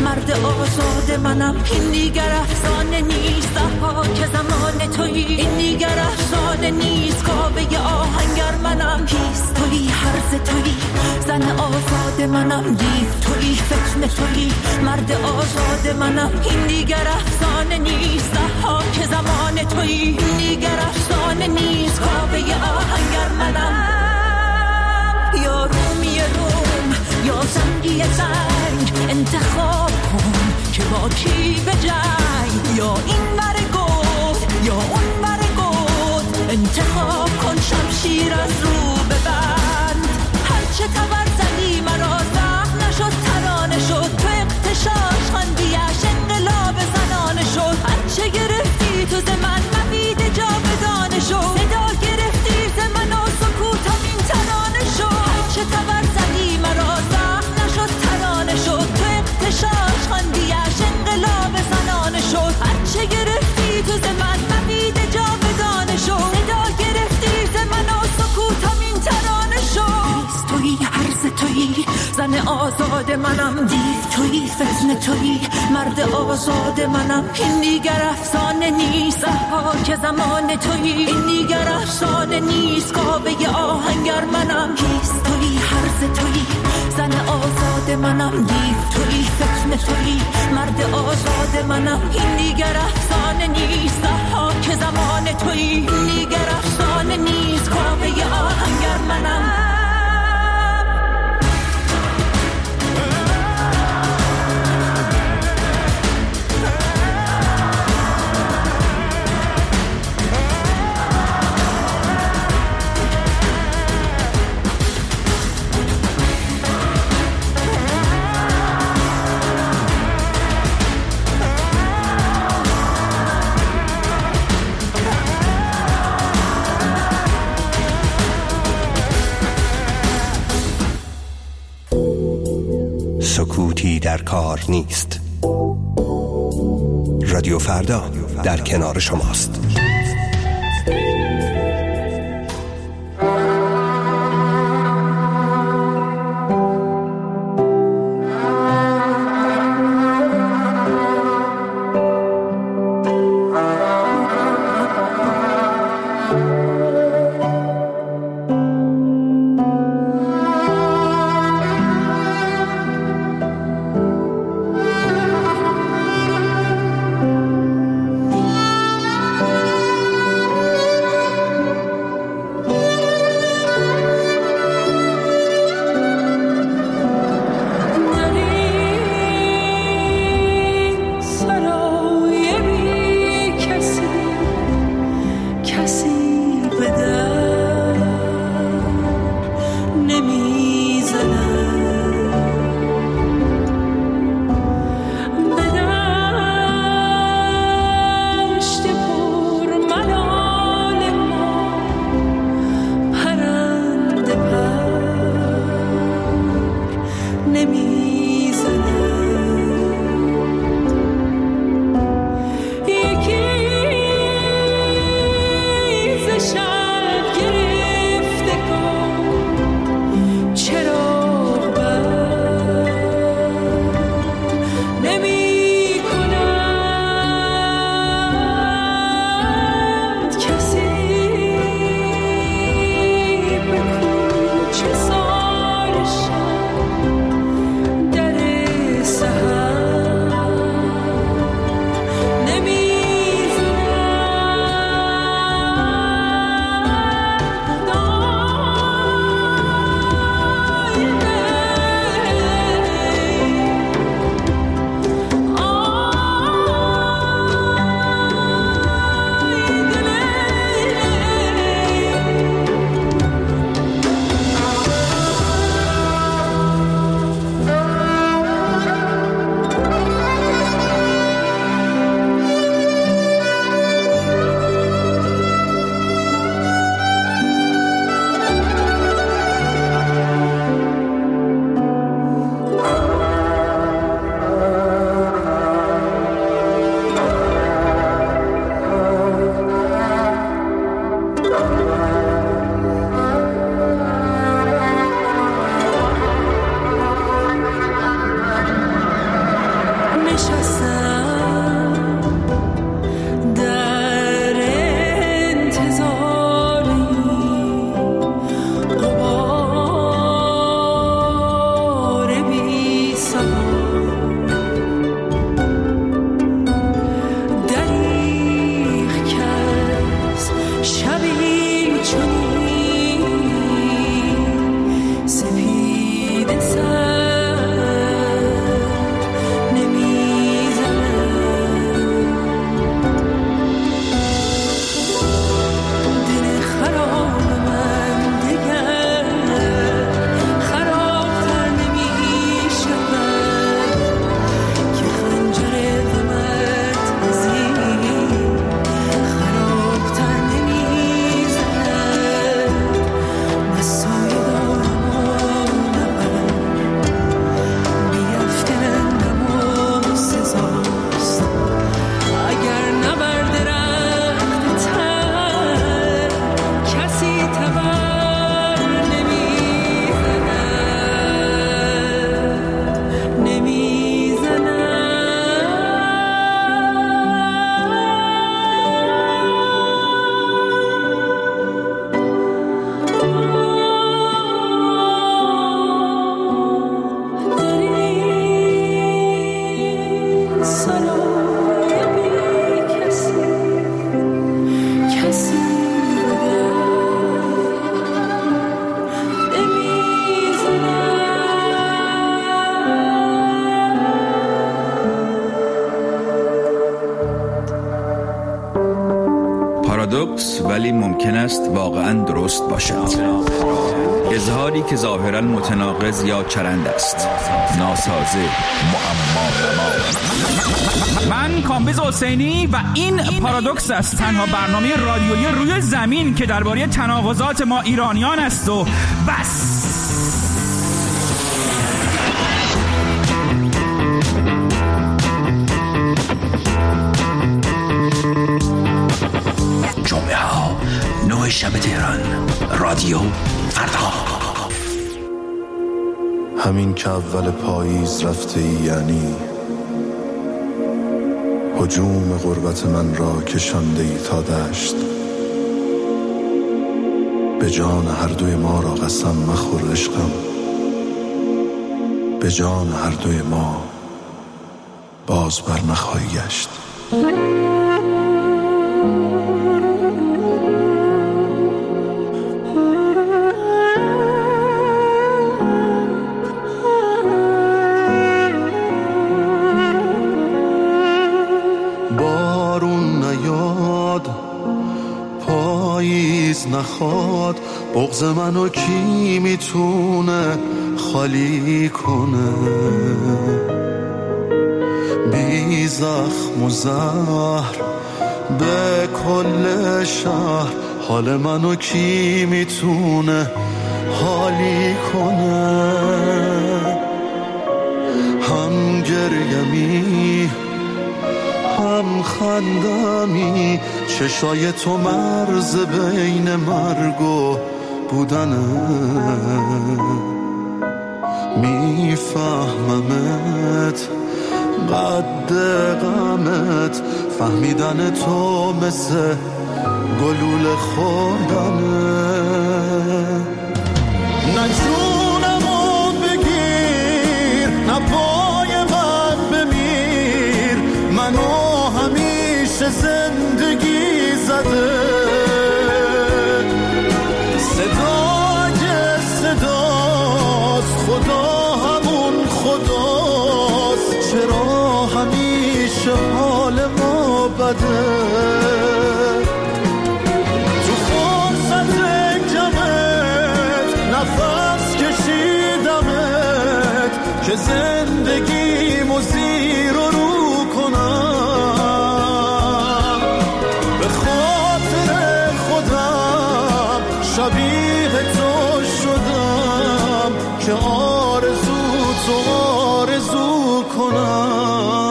مرد آزاد منم، این دیگر افسانه نیست، که زمان تویی، این دیگر افسانه نیست، کاوه آهنگر منم، کیست تویی، هرز تویی، زن آزاد منم، دیو تویی، فتنه تویی، مرد آزاد منم، این دیگر افسانه نیست، که زمان تویی، این دیگر افسانه نیست، کاوه آهنگر منم. یا رومی روم یا زنگی زنگ، انتخاب کن که با کی به جنگ، یا این بر گفت یا اون بر گفت، انتخاب کن شمشیر از رو ببند. هرچه تبر زدی مرا زخم نشد، ترانه شد، تو اغتشاش خواندیش انقلاب زنانه شد. هرچه گرفتی تو ز من نبیده جاودانه شد، صدا گرفتی ز من و سکوتم این ترانه شد. هرچه تبر زدی مرا زخم نشد، ترانه شد، تو اغتشاش خواندیش انقلاب زنانه شد. هرچه گرفتی تو ز من نبیده جاودانه شد، صدا گرفتی ز من و سکوتم این ترانه شد. تویی، هرز تویی، زن آزاد منم، دیو تویی، فتنه تویی، مرد آزاد منم، این دیگر افسانه نیست، که زمان تویی، این دیگر افسانه نیست، کاوه آهنگر منم، کیست تویی، هرز تویی، زن آزاد منم، دیو تویی، فتنه تویی، مرد آزاد منم، این دیگر افسانه نیست، که زمان تویی، این دیگر افسانه نیست، کاوه آهنگر منم. سکوتی در کار نیست. رادیو فردا در کنار شماست. پارادوکس ولی ممکن است واقعاً درست باشد. اظهاری که ظاهراً متناقض یا چرند است. ناسازه، معما. من کامبیز حسینی و این پارادوکس است، تنها برنامه رادیویی روی زمین که درباره تناقضات ما ایرانیان است و بس. جمعه ها 9 شب تهران، رادیو فردا. همین که اول پاییز رفته ای، یعنی هجوم غربت من را کشانده ای تا دشت. به جان هر دوی ما را قسم مخور عشقم، به جان هر دوی ما باز بر نخواهی گشت. نخواد بغض منو کی میتونه خالی کنه؟ بی زخم و زهر به کل شهر حال منو کی میتونه حالی کنه؟ هم گریمی هم خندمی، چشای تو مرز بین مرگ و بودنه. میفهممت قد غمت، فهمیدن تو مثل گلوله خوردنه. نه جونمو بگیر، نه پای من بمیر، منو همیشه زندگی زده. صداست، خدا همون خداست، چرا همیشه حال ما بده؟ تو فرصت کمت نفس کشیدمت که زندگیمو زیر و رو کنم. به خاطر خودم شبیه تو شدم که آرزو تو آرزو کنم.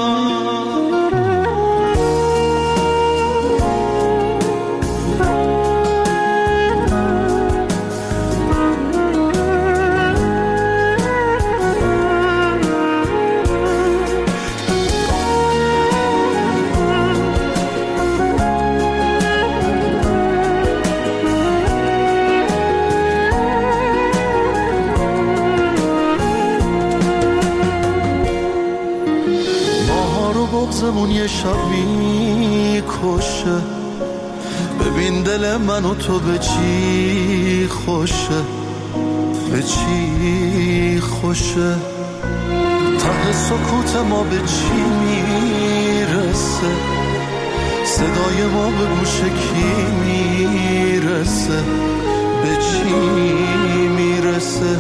بغضمون یه شب میکشه، ببین دل من و تو به چی خوشه، به چی خوشه. ته سکوت ما به چی میرسه، صدای ما به گوش کی میرسه، به چی میرسه.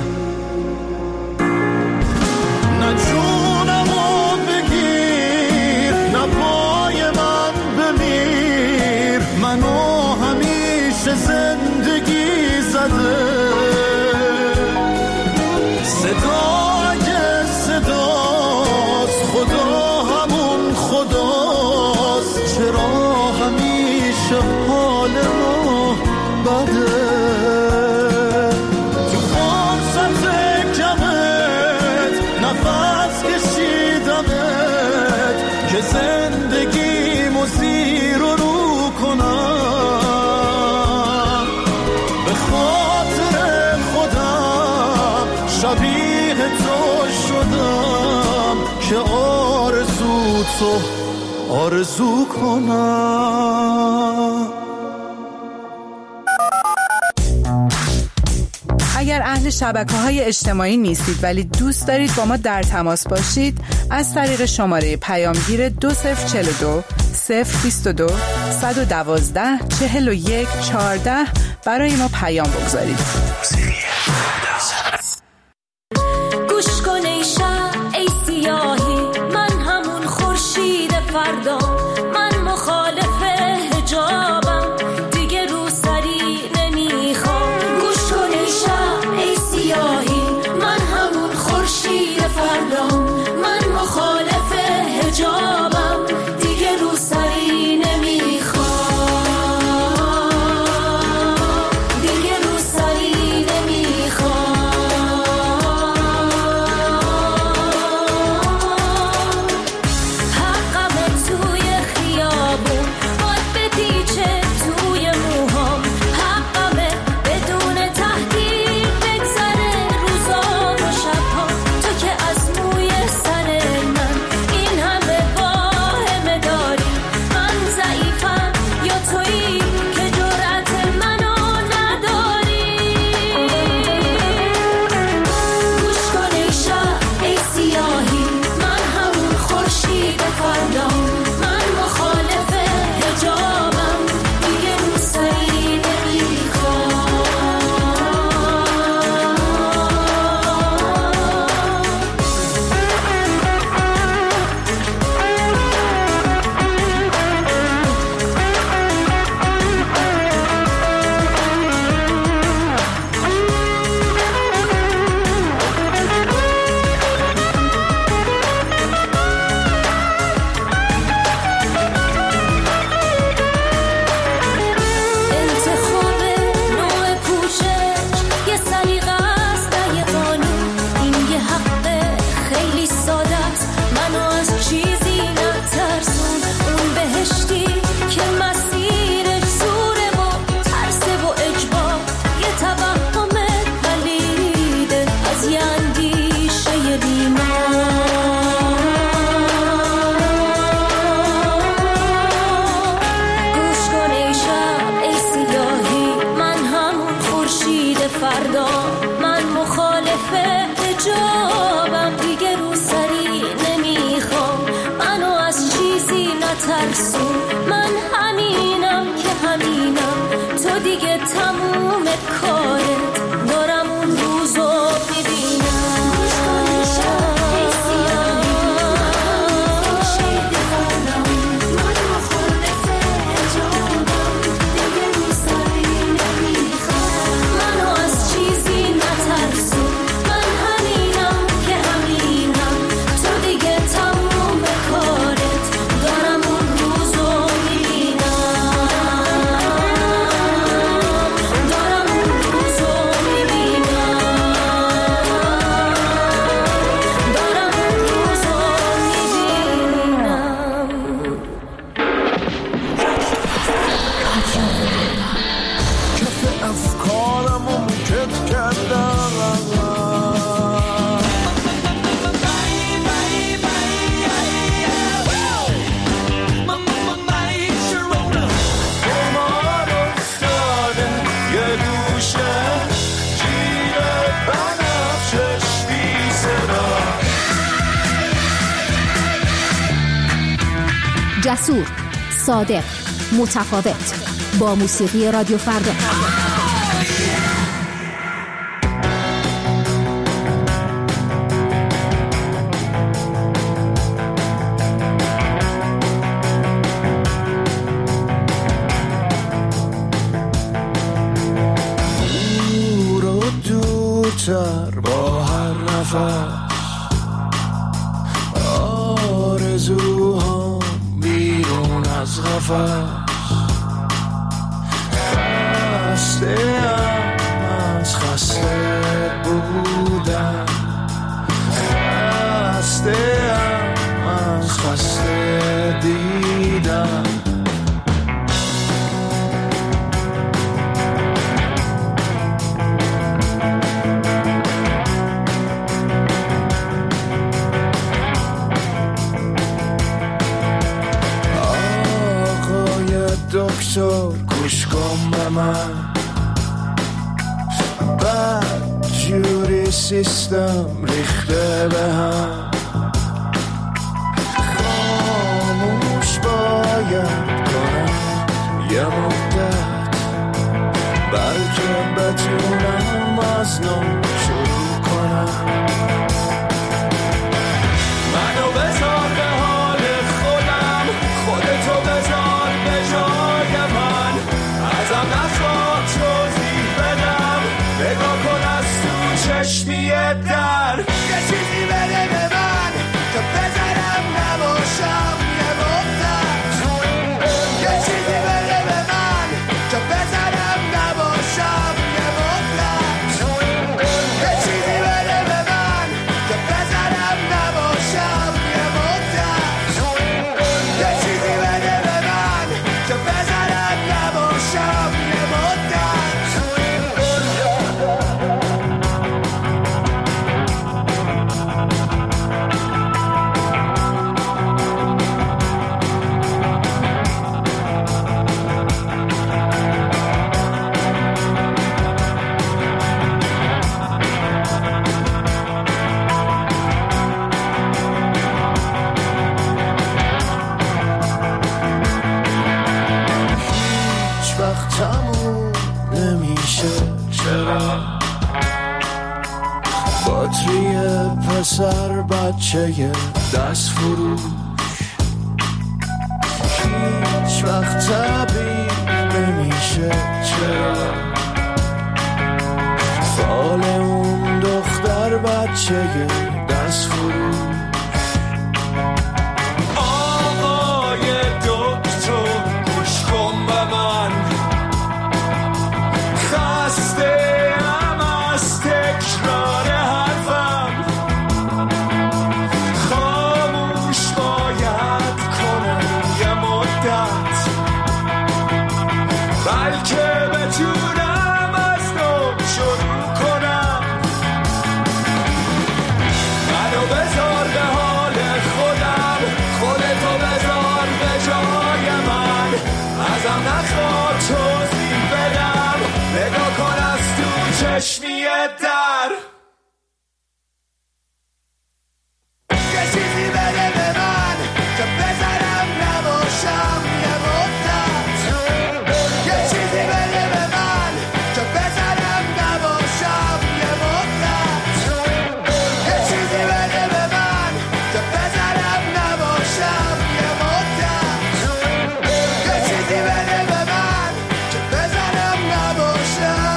نه جونمو بگیر، نه پای من بمیر، منو همیشه زندگی زده. صداست، خدا همون خداست، چرا همیشه حال ما بده؟ تو فرصت کمت نفس کشیدمت که زندگیمو زیر و رو کنم. به خاطر خودم شبیه تو شدم که آرزو تو آرزو کنم. اگر اهل شبکه‌های اجتماعی نیستید ولی دوست دارید با ما در تماس باشید، از طریق شماره پیامگیر 2042 022 112 41 14 برای ما پیام بگذارید. گوش کن ای شب ای سیاهی، من همون خورشید فردا، من مخالف حجابم، دیگه رو سری نمیخوام. گوش کن ای شب ای سیاهی، من همون خورشید فردا، من مخالف حجابم، دیگه رو سری نمیخوام، دیگه رو سری نمیخوام. حقم توی خیابون باد بپیچه توی موهام، حقمه بدون تهدید بگذره روزا و شبها. تو که از موی سر من این همه واهمه داری، من ضعیفم یا تویی که جرأت منو نداری. گوش کن ای شب ای سیاهی، من همون خورشید فردا، من مخالف حجابم، دیگه رو سری نمیخوام. انتخاب نوع پوشش یه سلیقه است نه یه قانون، این یه حق خیلی ساده است، منو از چیزی نترسون. اون بهشتی که مسیرش زوره و ترسه و اجبار، یه توهم پلیده از یه اندیشه بیمار. گوش کن ای شب ای سیاهی، من همون خورشید فردا، من مخالف حجابم، دیگه رو سری نمیخوام، منو از چیزی نترسون. من همینم که همینم، تو دیگه تموم کارت، دارم اون روزو ببینم. گوش کن ای شب ای سیاهی، من خورشید فردا، من مخالف حجابم، دیگه رو سری نمیخوام، منو از چیزی نترسون. من همینم که همینم، تو دیگه تموم کارت، دارم اون روزو میبینم، دارم اون روزو میبینم، دارم اون روزو میبینم. کف افکارمو مکت کردم، قمار افتاده یه گوشه، جیب بنفشش بی صدا. جسور، صادق، متفاوت، با موسیقی رادیو فردا. دور و دورتر با هر نفس، آرزوهام بیرون از قفس. خسته‌ام از خسته بودم، خسته‌ام از خسته دیدم. دکتر گوش کن به من، بد جوری سیستم ریخته به هم. خاموش با شاید کنم یه مدت، بلکه بتونم از نو شروع کنم. منو بذار به حال خودم، خودتو بذار به جای من، ازم نخواه توضیح بدم، نگاه کن از تو چشمی در. یه چیزی بده به من که بذارم نباشم یه مدت، یه چیزی بده به من که بذارم نباشم یه مدت، یه چیزی بده به من که بذارم نباشم یه مدت، یه چیزی بده به من که بذارم نباشم یه مدت. باتری پسر بچه دست فروش هیچ وقت تبدیل نمیشه. چرا فال اون دختر بچه دست فروش. آقای دکتر گوش کن به من، خسته ام از تکرار حرفم، خاموش باید کنم یه مدت، بلکه بتونم از نو شروع کنم. منو بذار به حال خودم، خودتو بذار به جای من، ازم نخواه توضیح بدم، نگاه کن از تو چشمی در. یه چیزی بده به من که بذارم نباشم یه مدت، یه چیزی بده به من که بذارم نباشم یه مدت، یه چیزی بده به من که بذارم نباشم یه مدت، یه چیزی بده به من که بذارم نباشم.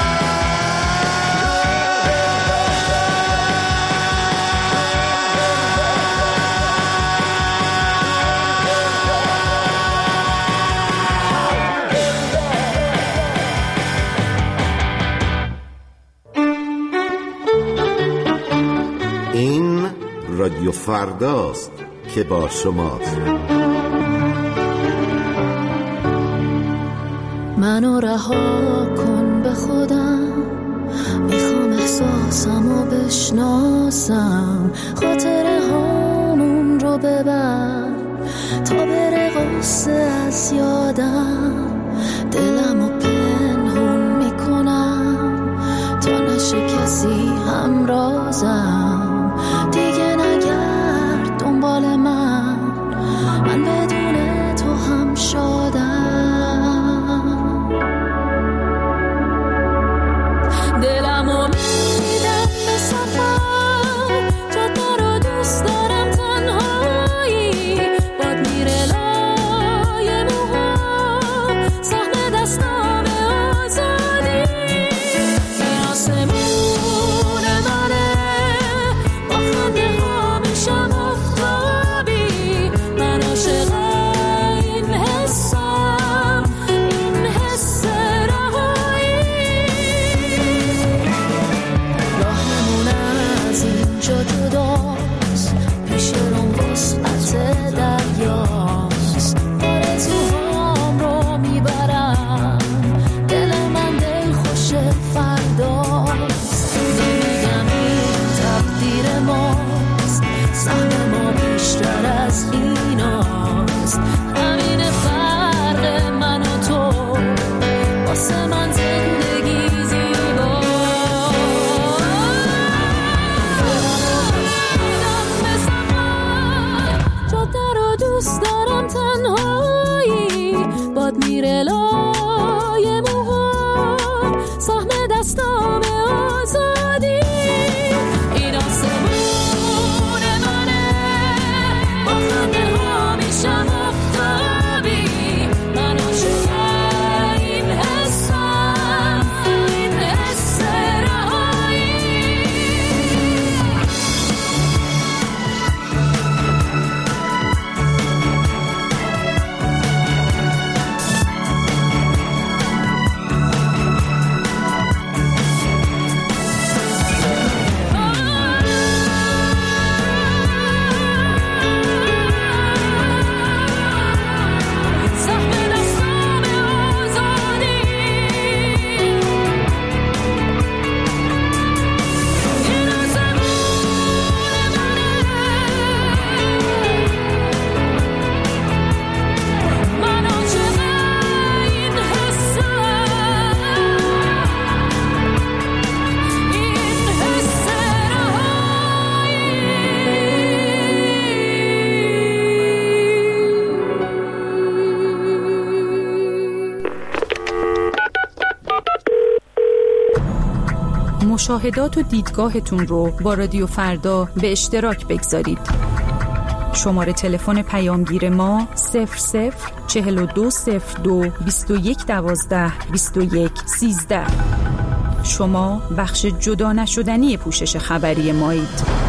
این رادیو فرداست که با شماست. منو رها کن به خودم، میخوام احساسمو بشناسم، خاطره هامون رو ببر تا بره غصه از یادم، دلمو پنهون میکنم تا نشه کسی همرازم، دیگه نگرد دنبال من بدون تو هم شادم، دلمو میدم به سفر، جاده رو دوست دارم تنهایی، باد میره لای موها، سهم دستام آزادی، این آسمون منه باد میره لای موهام، سهم دستام آزادی. این آسمون منه، با خنده ها میشم افتابی. من عاشق این حسم، این حس رهایی. مشاهدات و دیدگاهتون رو با رادیو فردا به اشتراک بگذارید. شماره تلفن پیامگیر ما 004202 2112 2113. شما بخش جدا نشدنی پوشش خبری مایید.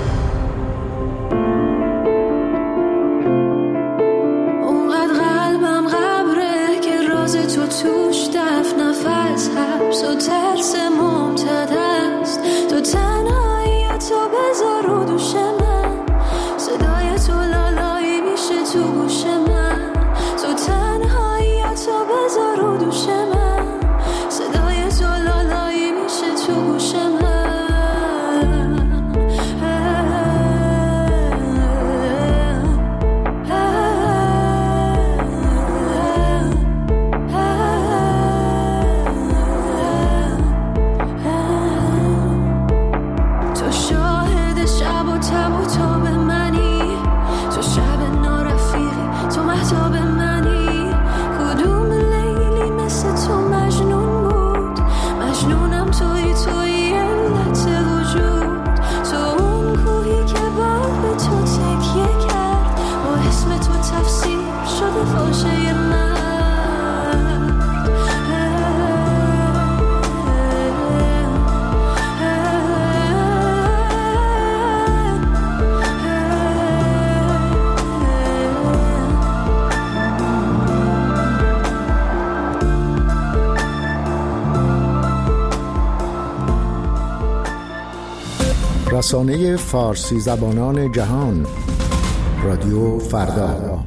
رسانه فارسی زبانان جهان، رادیو فردا.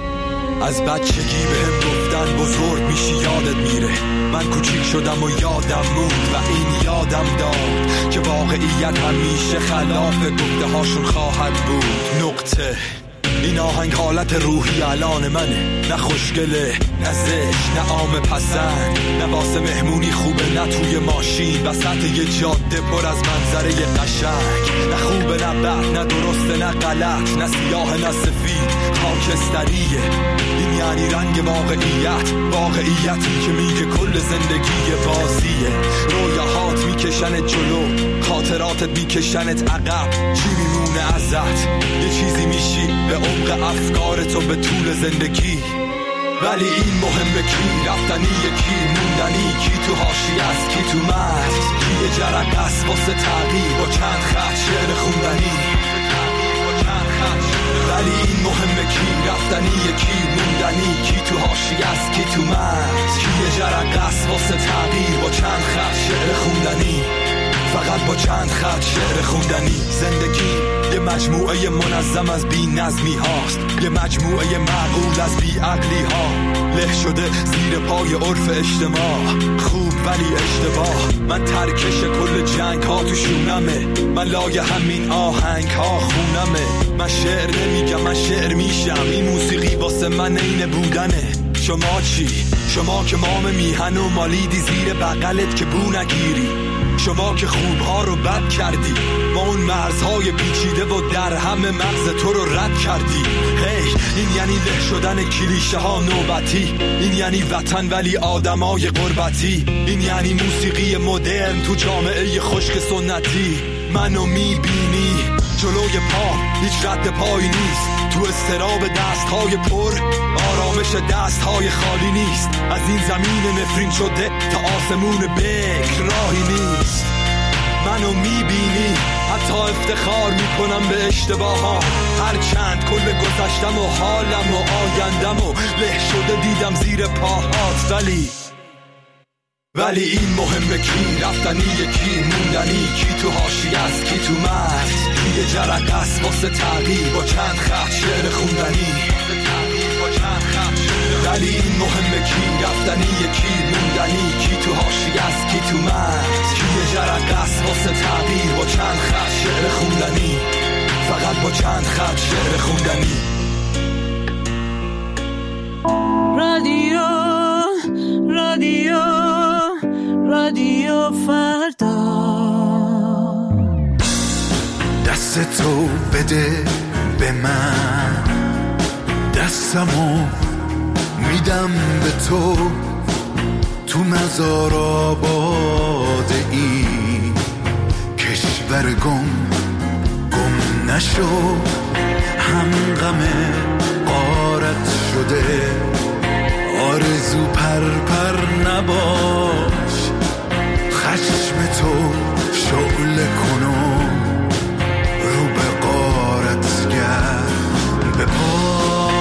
از بچگی بهم گفتن بزرگ میشی یادت میره. من کوچیک شدم و یادم موند و این یادم داد که واقعیت همیشه خلاف گفته هاشون خواهد بود. نقطه. این آهنگ حالت روحی الان منه، نه خوشگله نه زشت نه عام پسند، نه واسه مهمونی خوبه نه توی ماشین وسط یه جاده پر از منظره قشنگ، نه خوبه نه بد نه درسته نه غلط، نه سیاه نه سفید خاکستریه. این یعنی رنگ واقعیتی که میگه کل زندگی بازیه. رویاهات میکشنت جلو، خاطراتت میکشنت عقب، چی میمونه ازت؟ یه چیزی میشی به عمق افکارت و به طول زندگی. ولی این مهمه کی رفتنی، کی موندنی، کی تو حاشیه است کی تو مرز، کی یه جرقه است واسه تغییر با چند خط شعر خوندنی. ولی این مهمه کی رفتنی، کی موندنی، کی تو حاشیه است کی تو مرز، کی یه جرقه است واسه تغییر با چند خط شعر خوندنی. فقط با چند خط شعر خوندنی. زندگی یه مجموعه منظم از بی نظمی هاست، یه مجموعه معقول از بی عقلی ها، له شده زیر پای عرف اجتماع. خوب ولی اشتباه. من ترکش کل جنگ ها تو شونمه، من لای همین آهنگ ها خونمه. من شعر نمیگم من شعر میشم، این موسیقی واسه من عین بودنه. شما چی؟ شما که مام میهن و مالیدی زیر بغلت که بو نگیری. شما که خوبها رو بد کردی، ما اون مرزهای پیچیده و در همه مغز تو رو رد کردی. این یعنی له شدن کلیشه ها نوبتی، این یعنی وطن ولی آدمای غربتی، این یعنی موسیقی مدرن تو جامعه خشک سنتی. منو میبینی جلوی پا هیچ رد پایی نیست، تو استراب دستهای پر آرامش دستهای خالی نیست. از این زمین نفرین شده تا آسمون بکر راهی نیست. منو میبینی حتی افتخار میکنم به اشتباهات، هر چند کل گذشتم و حالم و آیندم و له شده دیدم زیر پاهات. ولی این مهمه کی رفتنی، کی موندنی، کی تو حاشیه است کی تو مرز، کی یه جرقه است واسه تغییر با چند خط شعر خوندنی. ولی این مهمه کی رفتنی، کی موندنی، کی تو حاشیه است کی تو مرز، کی یه جرقه است واسه تغییر با چند خط شعر خوندنی، فقط با چند خط شعر خوندنی. رادیو فردا. دست تو بده به من، دستمو میدم به تو مزار آباد این کشور گم نشو، هم غم غارت شده آرزو پر نباش، خشم تو شعله کنو رو به غارت گرد به پا.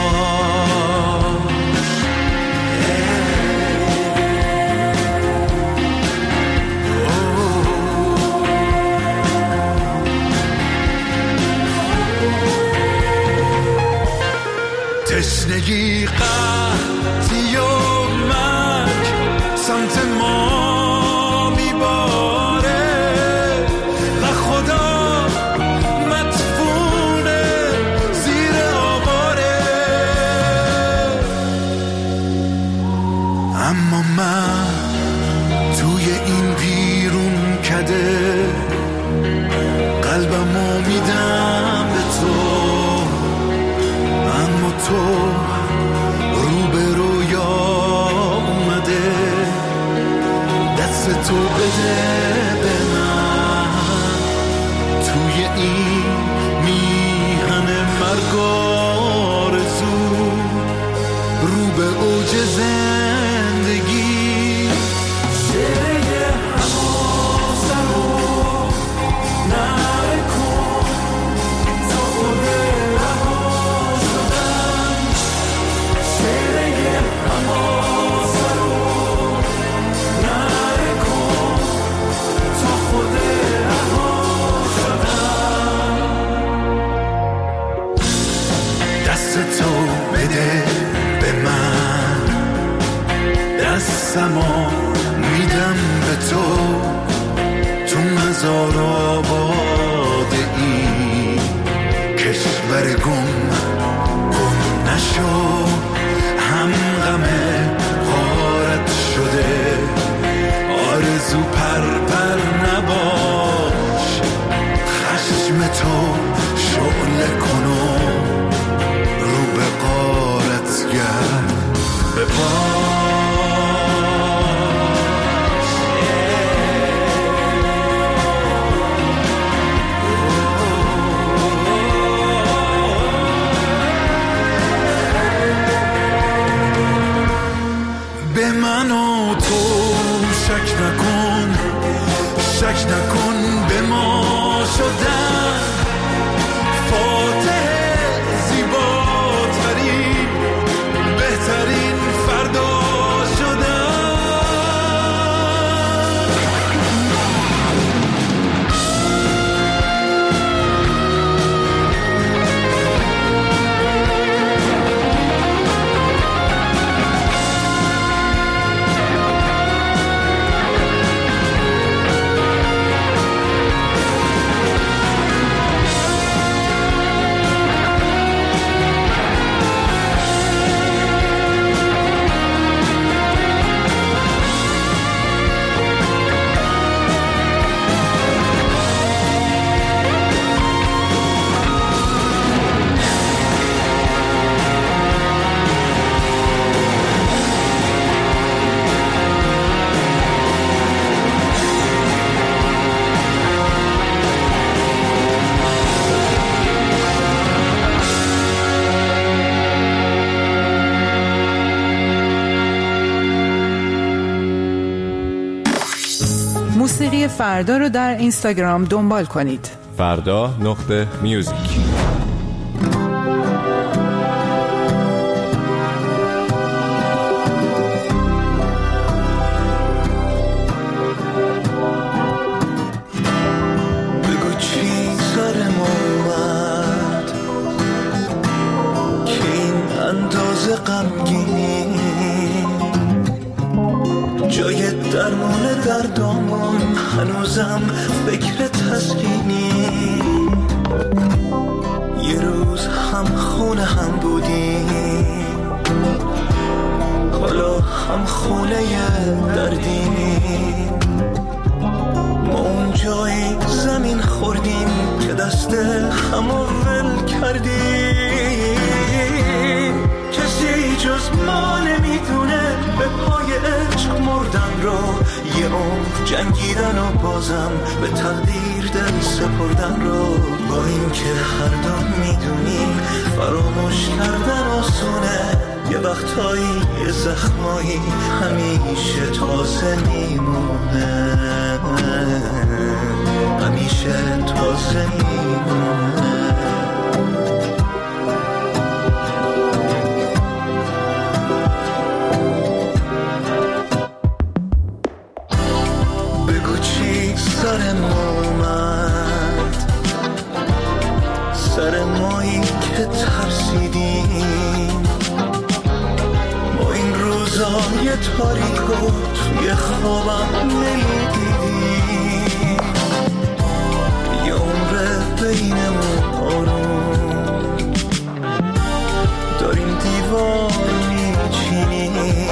تشنگی قحطی و مرگ سمت ما میباره و خدا مدفونه زیر آواره، اما من توی این ویرون کده قلبمو میدم به تو، اما تو رو به رویا اومده، دست تو بده به من توی این میهن مرگ آرزو، رو به اوج زندگی. شعره حواسه رو نکن تا خود رها شدن، شعره حواسه رو نکن تا خود رها شدن. دست تو بده به من، دستمو میدم به تو مزار آباد این کشور گم نشو، هم غم غارت شده آرزو پر نباش، خشم تو شعله کنو رو به غارت گرد به پا. به من و تو شک نکن به ما شدن، فاتح زیباترین بهترین فردا شدن. موسیقی فردا رو در اینستاگرام دنبال کنید. فردا.میوزیک. جای درمان دردامون هنوزم فکر تسکینی. یه روز هم خونه هم بودیم، حالا هم خونه دردیم. ما اون جای زمین خوردیم که دست همو ول کردیم. کسی جز ما نمیدونه به پای عشق مردن رو، یه عمر جنگیدن و بازم به تقدیر دل سپردن رو. با این که هر دو میدونیم فراموش کردن آسونه، یه وقتایی یه زخمایی همیشه تازه میمونه، همیشه تازه میمونه. سر مایی که ترسیدیم، ما این روزای تاریکو توی خوابم نمیدیدیم. یه عمر بینمون آروم داریم دیوار میچینیم،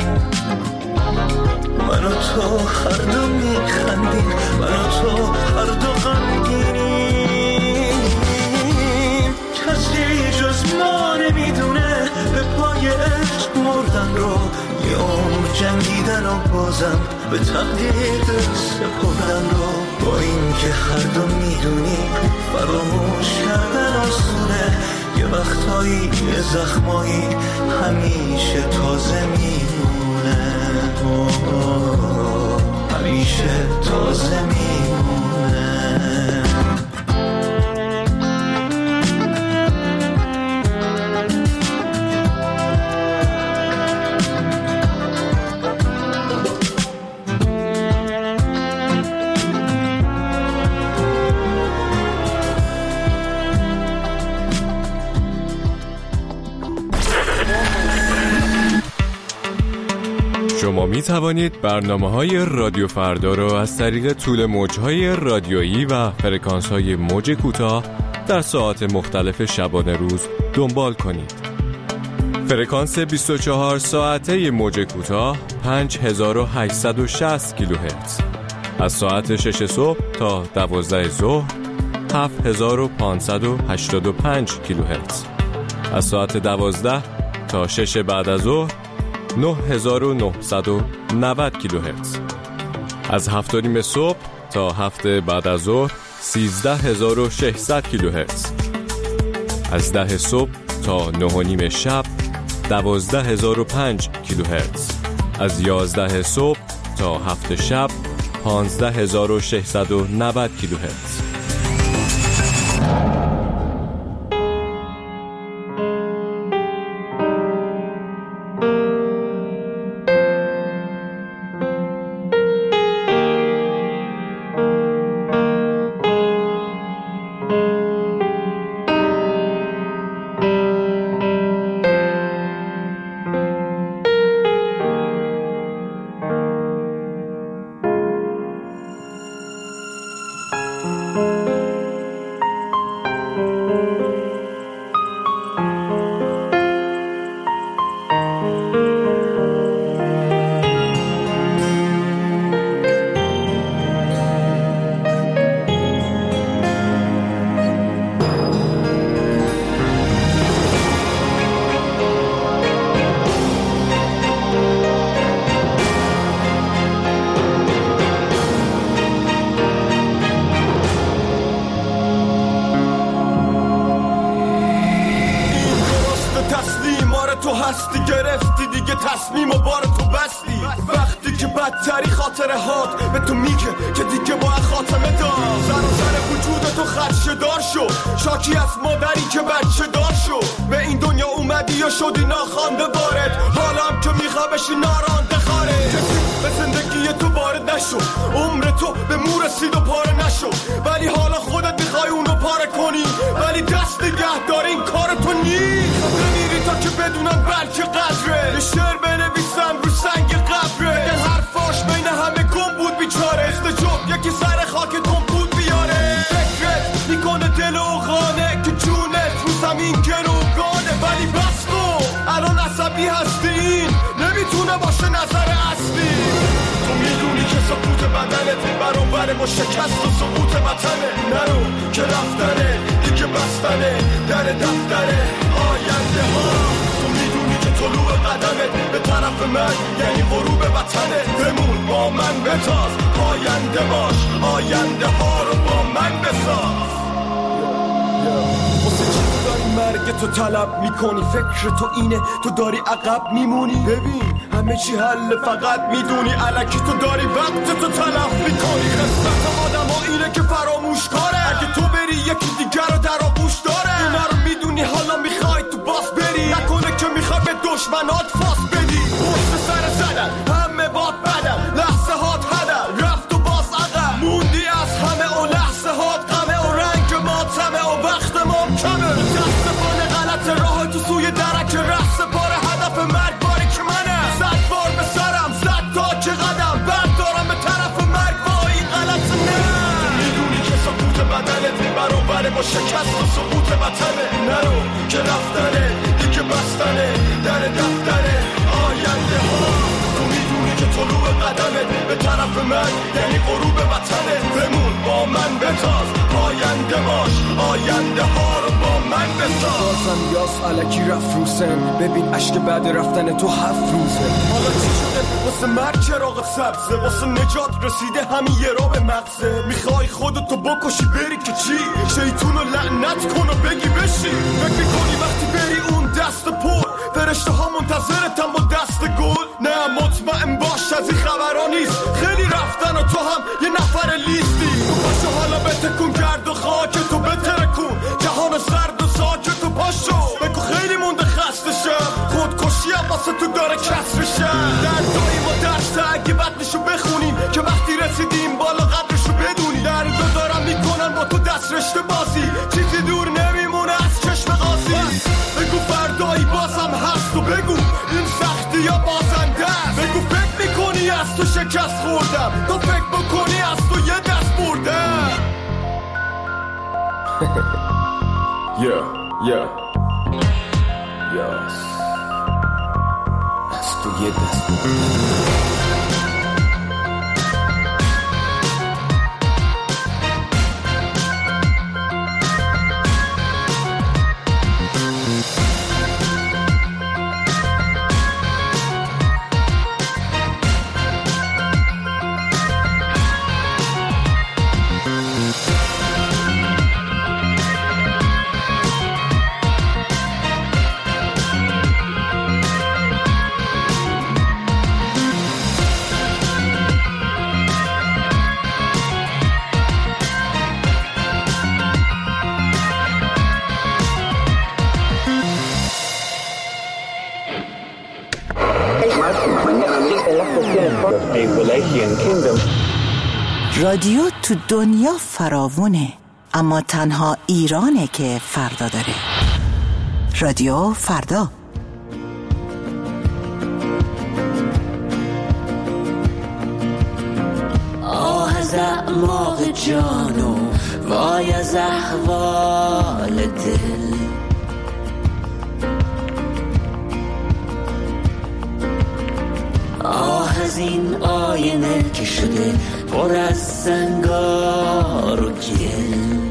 من و تو هر دو میخندیم، من و تو هر دو غمگینیم. کسی جز ما نمیدونه به پای عشق مردن رو، یه عمر جنگیدن و بازم به تقدیر سپردن رو. با این که هر دو میدونیم فراموش کردن آسونه، یه وقتایی یه زخمایی همیشه تازه میمونه، همیشه تازه میمونه. شما می توانید برنامه‌های رادیو فردا را از طریق طول موج‌های رادیویی و فرکانس‌های موج کوتاه در ساعات مختلف شبانه روز دنبال کنید. فرکانس 24 ساعته موج کوتاه 5860 کیلوهرتز، از ساعت 6 صبح تا 12 ظهر 7585 کیلوهرتز، از ساعت 12 تا 6 بعد از ظهر 9990 کیلوهرتز، از 7:30 صبح تا 7 بعد از ظهر 13600 کیلوهرتز، از 10 صبح تا 9:30 شب 12005 کیلوهرتز، از 11 صبح تا 7 شب 15690 کیلوهرتز. بدتری خاطره هات به تو میگه که دیگه باید خاتمه دار. سر وجود تو خدشه‌دار شو، شاکی از مادری که بچه دار شو. به این دنیا اومدی و شدی ناخوانده وارد، حالم که میخواه بشی نارانده خارج. کسی به زندگی تو وارد نشو، عمر تو به مو رسید و پاره نشو. ولی حالا خودت میخوای اونو پاره کنی، ولی دست نگه دار این کار تو نیست. نمیری تا که بدونن بلکه قدره، یه شعر بنویسم رو سنگ قبره. این حرفاش بین همه گم بود بیچاره، استجاب یکی سر خاک گم بود بیاره. فکرت میکنه دل و خانه که جونت رو زمین گروگانه. ولی بس کن الان عصبی هستی، این نمیتونه باشه نظر اصلی. تو میدونی که سقوط بدنت برابر با شکست و سقوط وطنه. نرو که رفتنه دیگه بستنه در دفتره آینده ها. تو میدونی که طلوع قدمت به طرف من یعنی غروب وطنه. بمون با من بتاز، آینده باش، آینده ها رو با من بساز. واسه چی داری مرگ تو طلب میکنی؟ فکر تو اینه تو داری عقب میمونی. ببین همه چی حل فقط میدونی، الکی تو داری وقت تو تلف میکنی. خصلت آدم ها اینه که فراموش کاره، اگه تو بری یکی دیگر رو در آغوش داره. اینا رو میدونی حالا میخوای تو باس بری، نکنه که میخوای به دشمنات فاس بدی. پشت سر زدن همه باد بدن، لحظه هات هدر رفت و باز عقب موندی از همه و لحظه هات غمه و رنگ ماتمه و وقت ما کمه. دست پانه غلط راه تو سوی درک رفت سپاره هدف مرگ باری که منه. 100 بار به سرم زد تا که قدم بردارم به طرف مرگ با این غلط نه. میدونی که سقوط بدنت برابره با شکست و سقوط وطنه. نرو که رفتنه دیگه بستنه در دفتره آینده ها. تو میدونی که طلوع قدمت به طرف من یعنی غروب وطنه. بمون با من بتاز، آینده باش، آینده ها رو با من بساز. بازم یاس علکی رفت روسن، ببین عشق بعد رفتن تو 7 روزه. حالا چی شده واسه مرگ چراغ سبزه، واسه نجات رسیده همین یه را به مغزه. میخوای خودتو بکشی بری که چی؟ شیطونو لعنت کن و بگی بشی. فکر میکنی وقتی بری اون دست پر فرشته ها منتظرتن با دست گل؟ نه مطمئن باش از این خبرها نیست، خیلی رفتن و تو هم یه نفر لیستی. تو پاشو حالا بتکون گرد و خاک تو بترکون، جهان سرد و ساکت و پاشو بگو خیلی مونده خسته شم. خودکشی هم واسه تو داره کسر شم. در دایی ما درس اگه بطنشو بخونیم که وقتی رسیدیم بالا قدرشو بدونی. در دو دارم میکنن با تو دست رشته بازی، چیزی دور نمیمونه از چشم قاضی. بگو فردایی بازم هست و بگو این سختی یا بازنده است. بگو فکر میکنی از تو شکست خوردم، تو فکر بکنی از تو یه دست بردم. یاس از تو یه دست بردم. رادیو تو دنیا فراوونه، اما تنها ایرانه که فردا داره. رادیو فردا. آه از اعماق جانو وای از احوال دل، آه از این آینه که شده پر از زنگار و گل.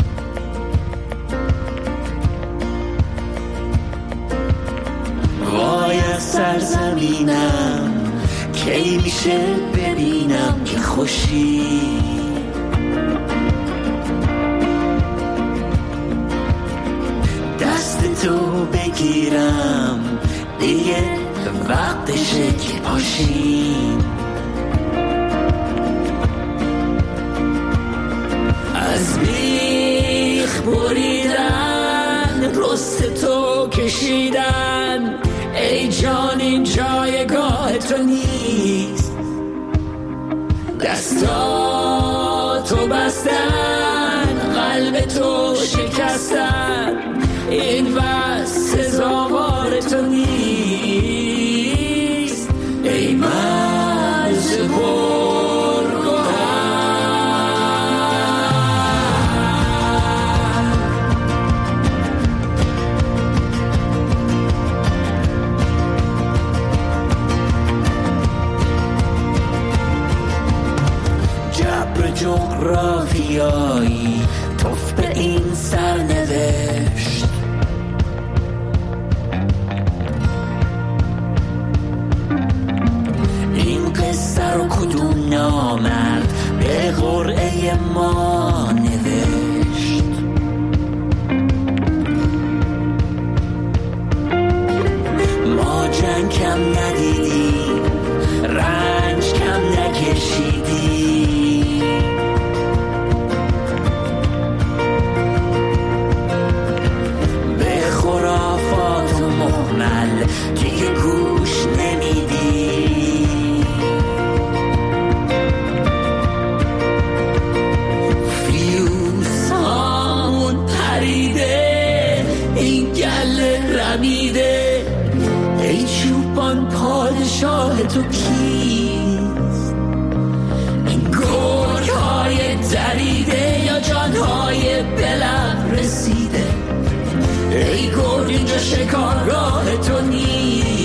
وای از سرزمینم کی میشه ببینم که خوشی، دست تو بگیرم دیگه وقتشه که پاشیم. کشیدن. ای جان این جایگاه تو نیست، دستاتو بستن، قلب تو شکستن، این بس سزاوار تو نیست. ای مرز جغرافیایی توف به این سرنوشت. این قصه رو کدوم نامرد به قرعه ما نوشت؟ ما جنگ کم ندیدیم، رنج کم نکشیدیم، دیگه گوش نمیدی. فیوز هامون پریده، این گله رمیده. ای چوبان پادشاه تو کیست؟ این گرگ های دریده یا جانهای بلب رسیده؟ ای گرگ اینجا شکارگاه تو نیست.